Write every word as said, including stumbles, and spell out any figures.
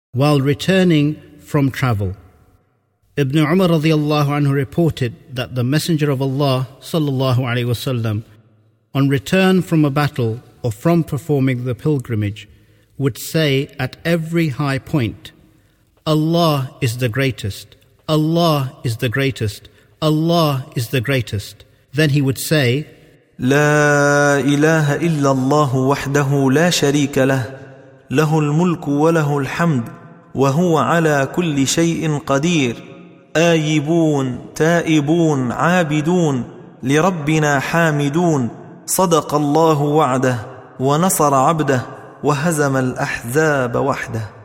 while returning from travel. Ibn Umar radiyallahu anhu reported that the Messenger of Allah sallallahu alaihi wasallam, on return from a battle or from performing the pilgrimage, would say at every high point, Allah is the greatest, Allah is the greatest, Allah is the greatest. Then he would say, لا إله إلا الله وحده لا شريك له له الملك وله الحمد وهو على كل شيء قدير آيبون تائبون عابدون لربنا حامدون صدق الله وعده ونصر عبده وهزم الأحزاب وحده.